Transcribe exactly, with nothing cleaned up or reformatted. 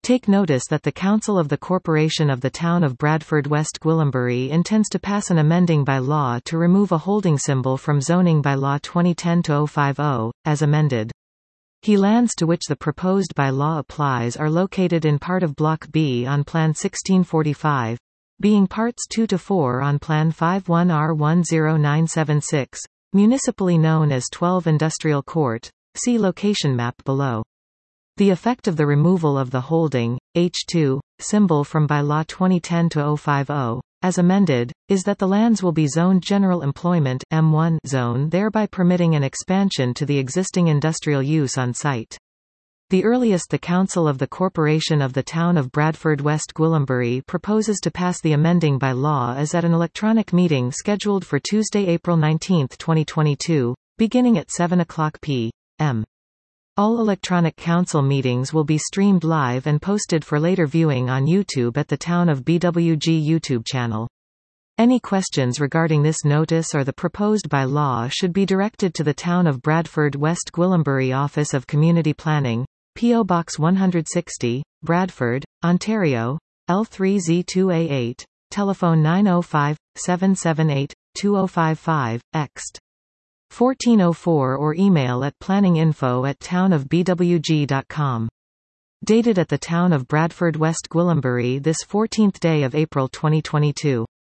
Take notice that the Council of the Corporation of the Town of Bradford West Gwillimbury intends to pass an amending by law to remove a holding symbol from zoning by law twenty ten dash oh fifty, as amended. He lands to which the proposed by law applies are located in part of Block B on Plan sixteen forty-five, being Parts two to four on Plan fifty-one R one zero nine seven six, municipally known as twelve Industrial Court. See location map below. The effect of the removal of the holding, H two, symbol from by law twenty ten dash oh fifty, as amended, is that the lands will be zoned General Employment M one zone, thereby permitting an expansion to the existing industrial use on site. The earliest the Council of the Corporation of the Town of Bradford West Gwillimbury proposes to pass the amending by law is at an electronic meeting scheduled for Tuesday, April nineteenth twenty twenty-two, beginning at seven o'clock p m All electronic council meetings will be streamed live and posted for later viewing on YouTube at the Town of B W G YouTube channel. Any questions regarding this notice or the proposed by law should be directed to the Town of Bradford West Gwillimbury Office of Community Planning, P O Box one hundred sixty, Bradford, Ontario, L three Z two A eight, telephone nine oh five, seven seven eight, two oh five five, ext. fourteen oh four or email at planninginfo at townofbwg dot com. Dated at the Town of Bradford West Gwillimbury this fourteenth day of April twenty twenty-two.